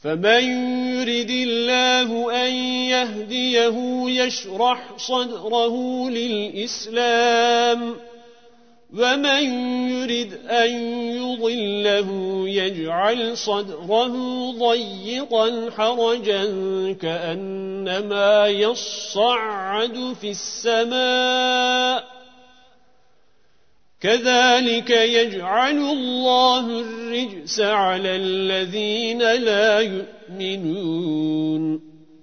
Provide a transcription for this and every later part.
فمن يرد الله أن يهديه يشرح صدره للإسلام ومن يرد أن يضله يجعل صدره ضيقا حرجا كأنما يصعد في السماء كذلك يجعل الله الرجس على الذين لا يؤمنون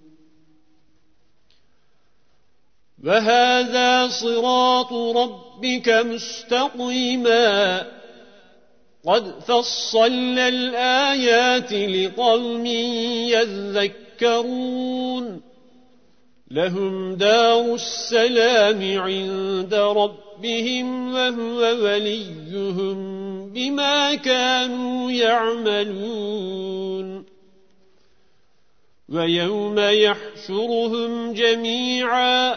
وهذا صراط ربك مستقيما قد فصلنا الآيات لقوم يذكرون لهم دار السلام عند ربهم وهو وليهم بما كانوا يعملون ويوم يحشرهم جميعا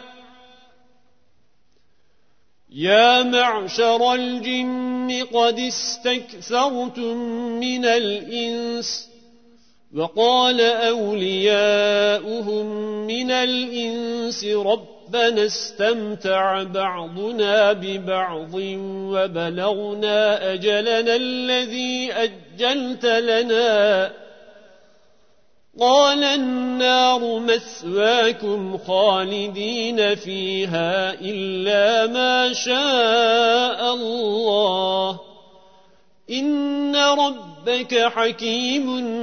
يا معشر الجن قد استكثرتم من الإنس وقال أولياؤهم من الإنس ربنا استمتع بعضنا ببعض وبلغنا أجلنا الذي أجلت لنا قال النار مثواكم خالدين فيها إلا ما شاء الله إن ربك حكيم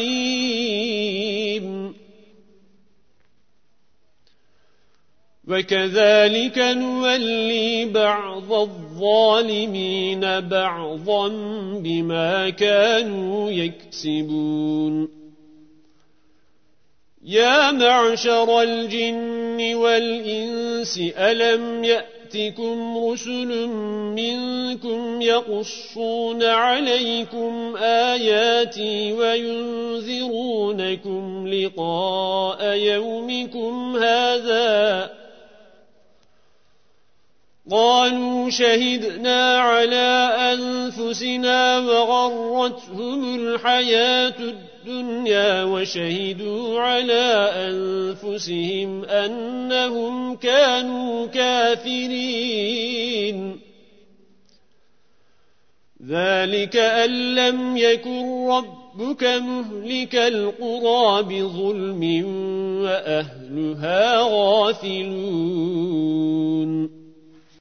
عليم وكذلك نولي بعض الظالمين بعضا بما كانوا يكسبون يا معشر الجن والإنس ألم يأتكم رسل منكم يقصون عليكم آياتي وينذرونكم لقاء يومكم هذا قالوا شهدنا على أنفسنا وغرتهم الحياة الدنيا وشهدوا على أنفسهم أنهم كانوا كافرين ذلك أن لم يكن ربك مهلك القرى بظلم وأهلها غافلون